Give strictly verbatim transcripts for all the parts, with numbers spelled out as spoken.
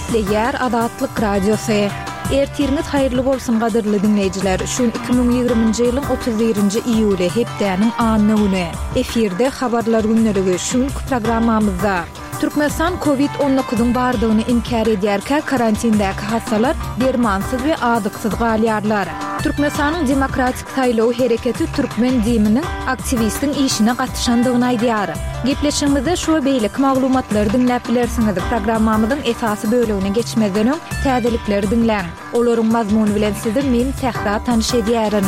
Ýer Adatlyk Radiosu. Ertiriniz hayırlı bolsun gadyrly dinleýijiler. Şu iki bin ýygrymynjy ýylyň otuz birinji iýuly hepdäniň anyny güni. Efirde habarlar günleri şu programmamyzda Türkmenistan Covid on dokuzyň bardygyny inkar edýärkä karantindaky hastalar dermansyz we adykysyz galýarlar. Türkmenistanyň demokratik saýlaw hereketi türkmen diýiminiň aktivistiň işine gatnaşandygyny aýdýar. Gepleşigimizde şu beýlik maglumatlary dinläp bilersiňiz. Programmamyzyň esasy bölümine geçmeden öň täzelikleri dinläň. Olaryň mazmuny bilen sizi men tähtä tanyş edýärin.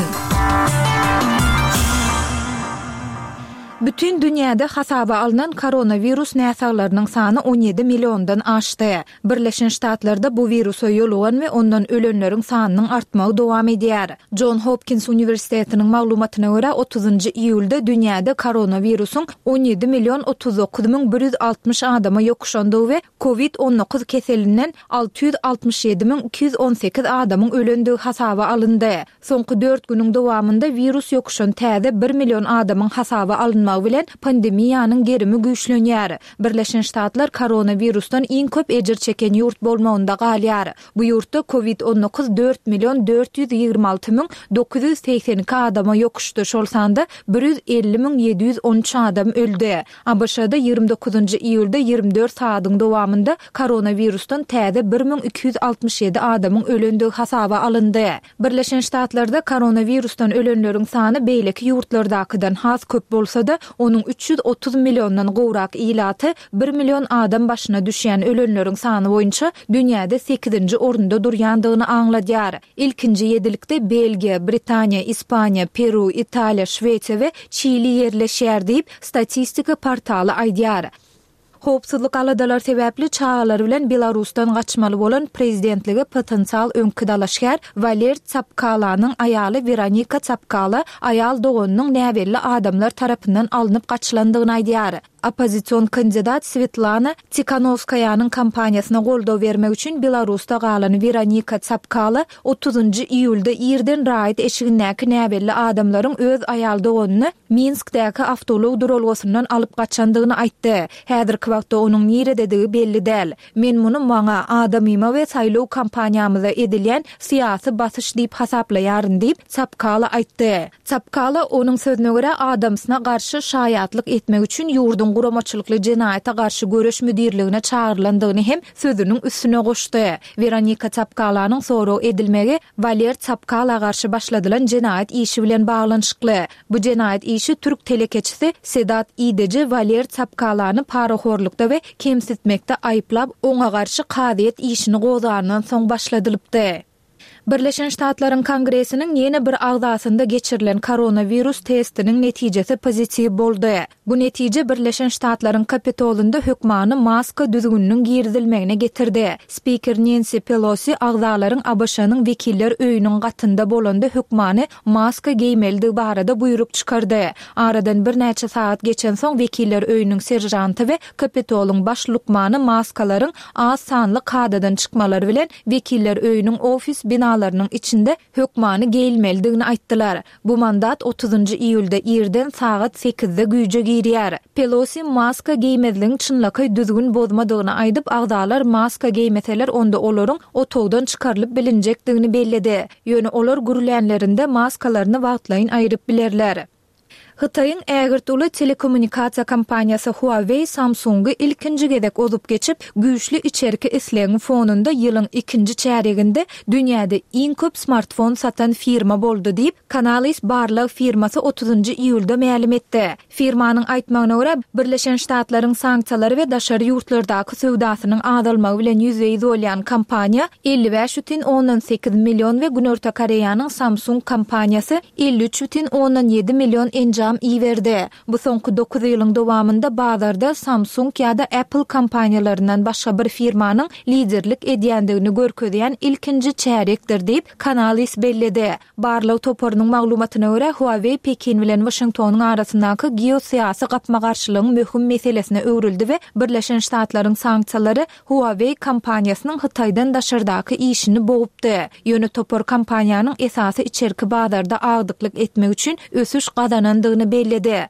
Bütün dünýäde hasaba alınan koronavirus näsaglarynyň sany on ýedi milliondan aşdy. Birleşen Ştatlarda bu virusa ýolugan we ondan ölenleriň sanynyň artmagy dowam edýär. John Hopkins Uniwersitetiniň maglumatyna görä otuzynjy iýulda dünýäde koronavirusyň on ýedi million otuz dokuz ming bir ýüz altmyş adama ýokuşandygy we Covid on dokuz keselinden alty ýüz altmyş ýedi ming iki ýüz on sekiz adamyň ölendigi hasaba alyndy. Soňky dört günüň dowamında virus ýokuşan täze bir million adamyň hasaba alynmagy bilen pandemiýanyň gerimi güýçlenýär. Birleşen Ştatlar koronavirusdan iň köp ejir çeken ýurt bolmagynda galýar. Bu ýurtda Covid on dokuz dört million dört ýüz ýygrima alty ming dokuz ýüz seksen iki adama ýokuşdy. Şol sanda bir ýüz elli ming ýedi ýüz on üç adam öldi. A B Ş'da ýygrima dokuzynjy iýulda ýygrima dört saatyň dowamında koronavirusdan täze bir ming iki ýüz altmyş ýedi adamyň ölendigi hasaba alyndy. Birleşen Ştatlarda koronavirusdan ölenleriň sany beýleki ýurtlardakydan has köp bolsa-da onun üç ýüz otuz milliondan gowrak ilaty bir million adam başyna düşýän ölenleriň sany boýunça dünýäde sekizinji orunda durýandygyny aňladýar. İlkinji ýedilikde Belgiýa, Britaniýa, Ispaniýa, Peru, Italiýa, Şweýsiýa we Çili ýerleşýär diýip statistika portaly aýdýar. Howpsuzlyk aladalar sebäpli çağalar bilen Belarusdan gaçmaly bolan prezidentligi potensial öňkü dalaşýar Valer Tsapkalanyň aýaly Veronika Tsapkala aýal doganynyň näwelli adamlar tarapyndan alınıp gaçylandygyny aýdýar. Opozisiýon kandidat Svetlana Tikhanovskaýanyň kampaniýasyna goldaw bermek üçin Belarusda galan Veronika Tsapkala otuzynjy iýulda ýerden raýat eşigindäki näwelli adamlaryň öz aýal doganyny Minskdäki awtolog duralgysyndan alyp gaçandygyny aýtdy. Häzirki wagtda onuň nirededigi belli däl. Men muny maňa adamyma we saýlaw kampaniýamyza edilýän syýasy basyş diýip hasaplaýaryn diýip Tsapkala aýtdy. Tsapkala onuň sözüne görä adamsyna garşy şaýatlyk etmek üçin ýurdun guramaçylykly jenaýata garşy göreş müdirligine çağrılandygyny hem sözüniň üstüne goşdy. Veronika Tsapkalanyň soraw edilmegi Valer Tsapkala garşy başladylan jenaýat işi bilen baglanyşykly. Bu jenaýat işi türk telekeçisi Sedat İdeci Valer Tsapkalany paraxorlukda we kemsitmekde aýplap oňa garşy kadyet işini gozaryndan soň başladylypdy. Birleşen Ştatlaryň Kongresiniň ýene bir agzasynda geçirilen koronavirus testiniň netijesi pozitiw boldy. Bu netije Birleşen Ştatlaryň Kapitolunda hökmany maska düzgünlüğüniň girdilmegine getirdi. Speaker Nancy Pelosi agzalaryň A B Ş'nyň wekiller öýüniň gatynda bolanda hökmany maska giýmeldigi barada buyruk çykardy. Aradan bir näçe saat geçen soň wekiller öýüniň serjanty we Kapitoluň baş lukmany maskalaryň az sanly kadadan çykmalary bilen wekiller öýüniň ofis bina binalarının içinde hökmany geýilmeligini aýtdylar. Bu mandat otuzynjy iýulda ýerden saat sekizde güýje girýär. Pelosi maska giýmediligiň çynlaky düzgün bozmadygyny aýdyp agdalar maska giýmeseler onda olaryň otogdan çykarylyp bilinjekdigini bellidi. Ýöne olar gürlänlerinde maskalaryny wagtlaýyn aýryp bilerler. Hytaýyň ägirtuli telekommunikasiýa kompaniýasy Huawei Samsung'y ilkinji gezek ozup geçip güýçli içeriki islegiň fonunda ýylyň ikinji çäreginde dünýäde iň köp smartfon satan firma boldy diýip Canalys barlyk firmasy otuzynjy iýulda ma'lum etdi. Firmanyň aýtmagyna görä Birleşen Ştatlaryň sanksiýalary we daşary ýurtlardaky sowdasynyň azalmagy bilen ýüzeye bolýan kompaniýa elli beş ýüzden on sekiz million we Günörta Koreýanyň Samsung kompaniýasy elli üç ýüzden on ýedi million enjam iýerdi. Bu soňky dokuz ýylyň dowamında bazarda Samsung ýa-da Apple kompaniýalaryndan başga bir firmanyň liderlik edýändigini görkezýän ilkinji çärekdir diýip Canalys bellidi. Barlyk toparynyň maglumatyna görä Huawei Pekin bilen Washingtonyň arasyndaky geosiýasy gapma garşylygyň möhüm meselesine öwrildi we Birleşen Ştatlaryň sanksiýalary Huawei kompaniýasynyň Hytaýdan daşardaky işini bogupdy. Ýöne topar kompaniýanyň esasy içerki bazarda agdyklyk etmek üçin ösüş gadanandygyny bellidi.